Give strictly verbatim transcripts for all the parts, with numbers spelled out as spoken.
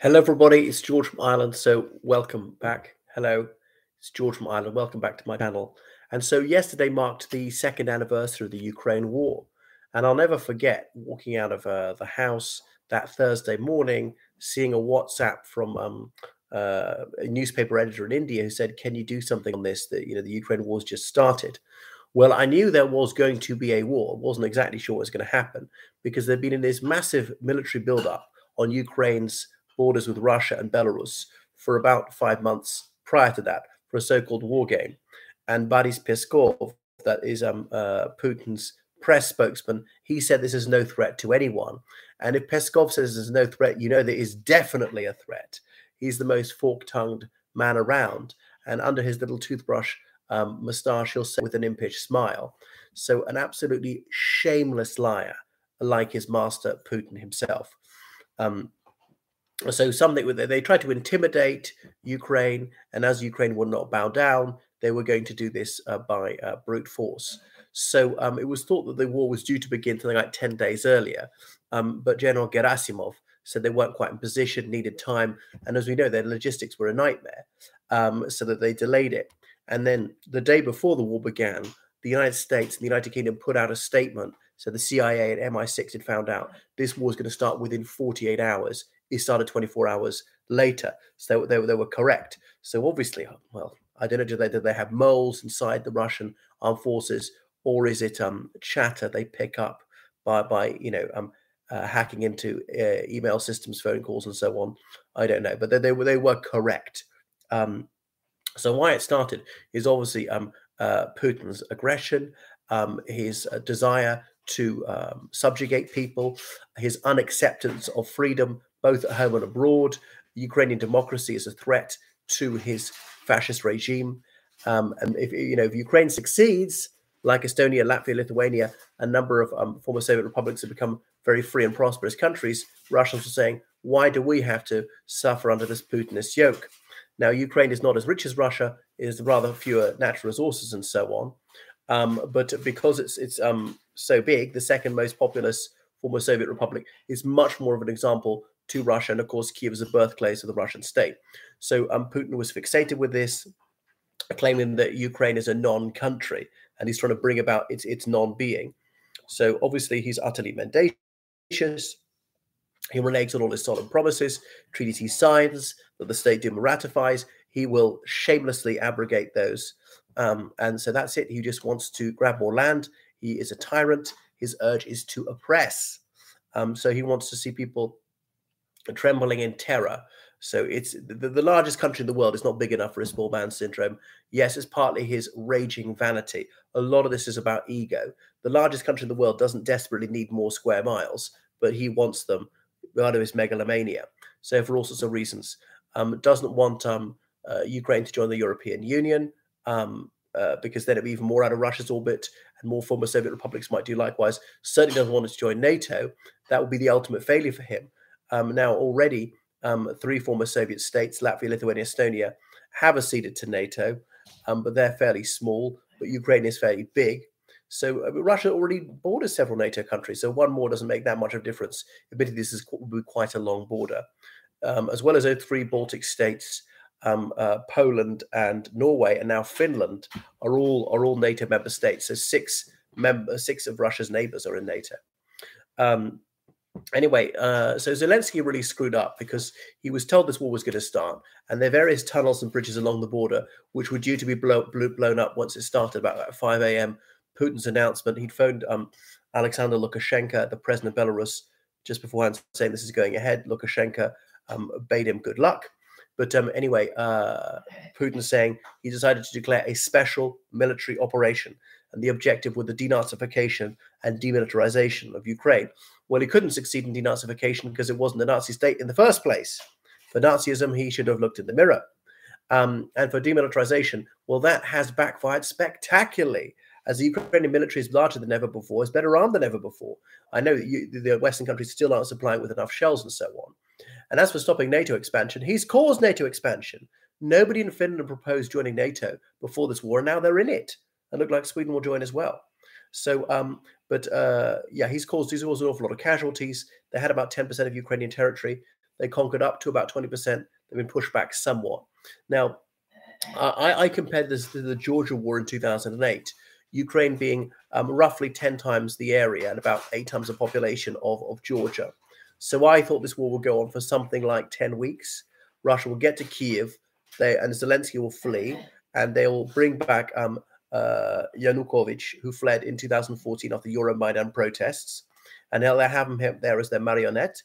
Hello, everybody. It's George from Ireland. So, welcome back. Hello, it's George from Ireland. Welcome back to my channel. And so, yesterday marked the second anniversary of the Ukraine war. And I'll never forget walking out of uh, the house that Thursday morning, seeing a WhatsApp from um, uh, a newspaper editor in India who said, "Can you do something on this? That you know, the Ukraine war's just started." Well, I knew there was going to be a war. Wasn't exactly sure what was going to happen because there'd been in this massive military buildup on Ukraine's borders with Russia and Belarus for about five months prior to that for a so-called war game. And Boris Peskov, that is um, uh, Putin's press spokesman, he said this is no threat to anyone. And if Peskov says there's no threat, you know there is definitely a threat. He's the most fork-tongued man around. And under his little toothbrush um, moustache, he'll say with an impish smile. So an absolutely shameless liar, like his master Putin himself. Um, so something with they tried to intimidate Ukraine, and as Ukraine would not bow down, they were going to do this uh, by uh, brute force. So um, it was thought that the war was due to begin something like ten days earlier, um, but General Gerasimov said they weren't quite in position, needed time, and as we know, their logistics were a nightmare, um, so that they delayed it. And then the day before the war began, the United States and the United Kingdom put out a statement. So the C I A and M I six had found out this war was going to start within forty-eight hours. It started twenty-four hours later. So they, they, they were correct. So obviously, well, I don't know, do they, do they have moles inside the Russian armed forces, or is it um, chatter they pick up by, by you know, um, uh, hacking into uh, email systems, phone calls, and so on? I don't know, but they, they, were, they were correct. Um, so why it started is obviously um, uh, Putin's aggression, um, his uh, desire to um, subjugate people, his unacceptance of freedom, both at home and abroad. Ukrainian democracy is a threat to his fascist regime. Um, and if you know, if Ukraine succeeds, like Estonia, Latvia, Lithuania, a number of um, former Soviet republics have become very free and prosperous countries, Russians are saying, why do we have to suffer under this Putinist yoke? Now, Ukraine is not as rich as Russia, it has rather fewer natural resources and so on. Um, but because it's it's um, so big, the second most populous former Soviet republic is much more of an example to Russia. And of course, Kiev is a birthplace of the Russian state. So um, Putin was fixated with this, claiming that Ukraine is a non-country, and he's trying to bring about its, its non-being. So obviously, he's utterly mendacious. He reneges on all his solemn promises, treaties he signs, that the State Duma ratifies. He will shamelessly abrogate those. Um, and so that's it. He just wants to grab more land. He is a tyrant. His urge is to oppress. Um, so he wants to see people trembling in terror. So it's the, the largest country in the world is not big enough for his small man syndrome. Yes, it's partly his raging vanity. A lot of this is about ego. The largest country in the world doesn't desperately need more square miles, but he wants them out of his megalomania. So for all sorts of reasons, um, doesn't want um, uh, Ukraine to join the European Union, um, uh, because then it'd be even more out of Russia's orbit, and more former Soviet republics might do likewise. Certainly doesn't want it to join NATO. That would be the ultimate failure for him. Um, now already um, three former Soviet states, Latvia, Lithuania, Estonia, have acceded to NATO, um, but they're fairly small, but Ukraine is fairly big. So uh, Russia already borders several NATO countries, so one more doesn't make that much of a difference. Admittedly, this is will be quite a long border. Um, as well as those three Baltic states, um, uh, Poland and Norway, and now Finland are all are all NATO member states. So six member six of Russia's neighbors are in NATO. Um, Anyway, uh, so Zelensky really screwed up because he was told this war was going to start, and there are various tunnels and bridges along the border which were due to be blow, blow, blown up once it started about five a m Putin's announcement. He'd phoned um, Alexander Lukashenko, the president of Belarus, just beforehand, saying this is going ahead. Lukashenko um, bade him good luck. But um, anyway, uh, Putin saying he decided to declare a special military operation, and the objective was the denazification and demilitarization of Ukraine. Well, he couldn't succeed in denazification because it wasn't the Nazi state in the first place. For Nazism, he should have looked in the mirror. Um, and for demilitarization, well, that has backfired spectacularly, as the Ukrainian military is larger than ever before, is better armed than ever before. I know that you, the Western countries still aren't supplying with enough shells and so on. And as for stopping NATO expansion, he's caused NATO expansion. Nobody in Finland proposed joining NATO before this war, and now they're in it. And look like Sweden will join as well. So, um, but uh, yeah, he's caused, he's caused an awful lot of casualties. They had about ten percent of Ukrainian territory. They conquered up to about twenty percent. They've been pushed back somewhat. Now, I, I compared this to the Georgia War in two thousand eight, Ukraine being um, roughly ten times the area and about eight times the population of, of Georgia. So I thought this war would go on for something like ten weeks. Russia will get to Kiev, they, and Zelensky will flee, and they will bring back um, uh, Yanukovych, who fled in two thousand fourteen after Euromaidan protests, and they'll have him there as their marionette,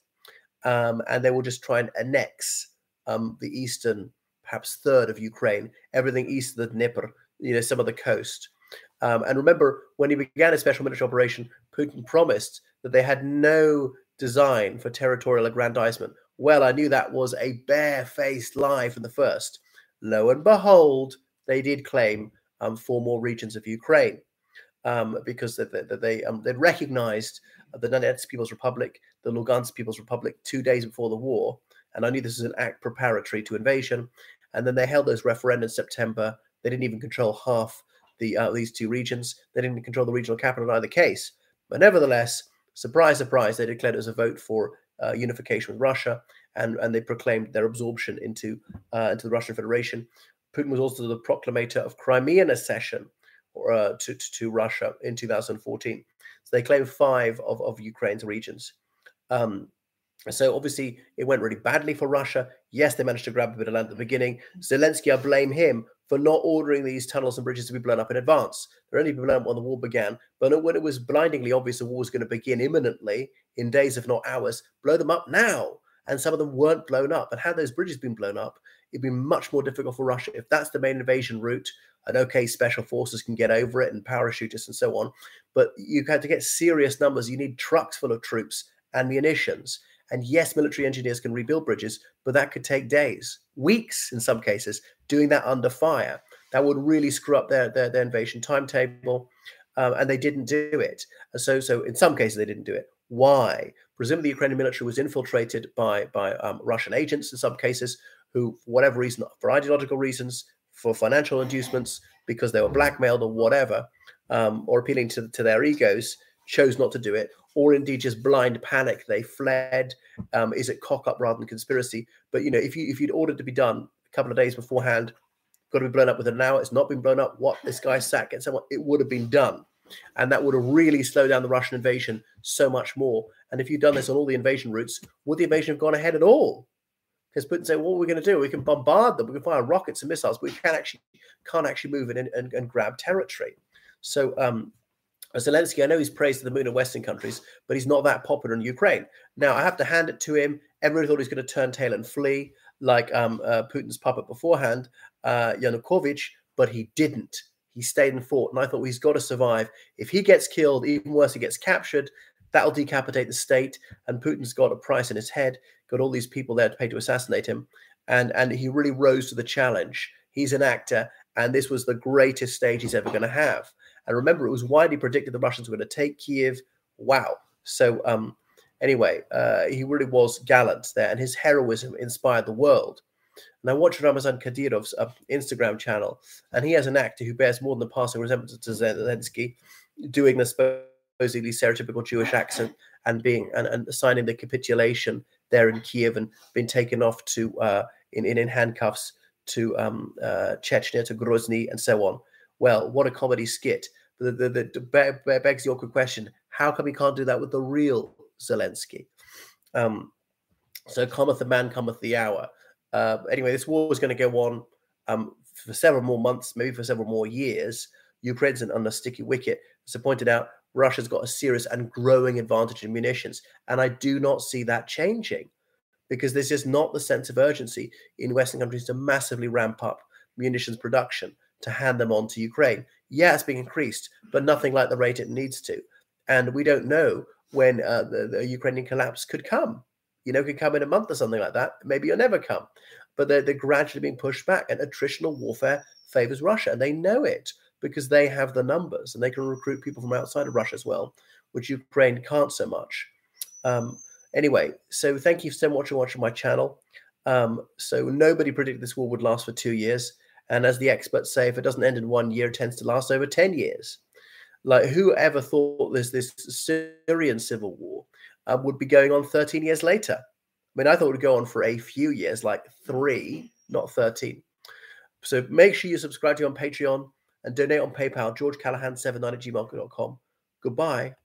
um, and they will just try and annex um, the eastern, perhaps third of Ukraine, everything east of the Dnieper, you know, some of the coast. Um, and remember, when he began his special military operation, Putin promised that they had no design for territorial aggrandizement. Well, I knew that was a bare-faced lie from the first. Lo and behold, they did claim um, four more regions of Ukraine um, because they, they, they um, they'd recognized the Donetsk People's Republic, the Lugansk People's Republic, two days before the war. And I knew this was an act preparatory to invasion. And then they held those referenda in September. They didn't even control half the uh, these two regions. They didn't control the regional capital in either case. But nevertheless, surprise, surprise, they declared it as a vote for uh, unification with Russia, and, and they proclaimed their absorption into, uh, into the Russian Federation. Putin was also the proclamator of Crimean accession or, uh, to, to, to Russia in two thousand fourteen. So they claimed five of, of Ukraine's regions. Um, So obviously it went really badly for Russia. Yes, they managed to grab a bit of land at the beginning. Zelensky, I blame him for not ordering these tunnels and bridges to be blown up in advance. They're only blown up when the war began. But when it was blindingly obvious the war was going to begin imminently, in days if not hours, blow them up now. And some of them weren't blown up. And had those bridges been blown up, it'd be much more difficult for Russia. If that's the main invasion route, and okay, special forces can get over it and parachutists and so on. But you had to get serious numbers. You need trucks full of troops and munitions. And yes, military engineers can rebuild bridges, but that could take days, weeks in some cases, doing that under fire. That would really screw up their, their, their invasion timetable. Um, and they didn't do it. So, so in some cases, they didn't do it. Why? Presumably, the Ukrainian military was infiltrated by, by um, Russian agents in some cases, who, for whatever reason, for ideological reasons, for financial inducements, because they were blackmailed or whatever, um, or appealing to, to their egos, chose not to do it, or indeed just blind panic. They fled. Um, is it cock up rather than conspiracy? But you know, if you if you'd ordered to be done a couple of days beforehand, got to be blown up within an hour. It's not been blown up. What, this guy sat, get someone? It would have been done, and that would have really slowed down the Russian invasion so much more. And if you'd done this on all the invasion routes, would the invasion have gone ahead at all? Because Putin say, "What are we going to do? We can bombard them. We can fire rockets and missiles, but we can't actually can't actually move in and, and, and grab territory." So. Um, Zelensky, I know he's praised to the moon in Western countries, but he's not that popular in Ukraine. Now, I have to hand it to him. Everybody thought he was going to turn tail and flee, like um, uh, Putin's puppet beforehand, uh, Yanukovych, but he didn't. He stayed and fought, and I thought, well, he's got to survive. If he gets killed, even worse, he gets captured, that'll decapitate the state, and Putin's got a price in his head, got all these people there to pay to assassinate him, and, and he really rose to the challenge. He's an actor, and this was the greatest stage he's ever going to have. And remember, it was widely predicted the Russians were going to take Kiev. Wow. So um, anyway, uh, he really was gallant there, and his heroism inspired the world. And I watched Ramazan Kadyrov's uh, Instagram channel, and he has an actor who bears more than a passing resemblance to Zelensky, doing the supposedly stereotypical Jewish accent and being and, and signing the capitulation there in Kiev, and being taken off to uh, in, in in handcuffs to um, uh, Chechnya, to Grozny, and so on. Well, what a comedy skit. The, the, the, the begs the awkward question, how come he can't do that with the real Zelensky? Um, so cometh the man, cometh the hour. Uh, anyway, this war is going to go on um, for several more months, maybe for several more years. Ukraine's on a sticky wicket. As I pointed out, Russia's got a serious and growing advantage in munitions. And I do not see that changing, because there's just not the sense of urgency in Western countries to massively ramp up munitions production, to hand them on to Ukraine. Yeah, it's being increased, but nothing like the rate it needs to. And we don't know when uh, the, the Ukrainian collapse could come. You know, it could come in a month or something like that. Maybe it'll never come. But they're, they're gradually being pushed back. And attritional warfare favors Russia. And they know it because they have the numbers. And they can recruit people from outside of Russia as well, which Ukraine can't so much. Um, anyway, so thank you so much for watching my channel. Um, so nobody predicted this war would last for two years. And as the experts say, if it doesn't end in one year, it tends to last over ten years. Like, who ever thought this, this Syrian civil war uh, would be going on thirteen years later? mean, I thought it would go on for a few years, like three, not thirteen. So make sure you subscribe to me on Patreon and donate on PayPal, george callahan seventy-nine at gmail dot com. Goodbye.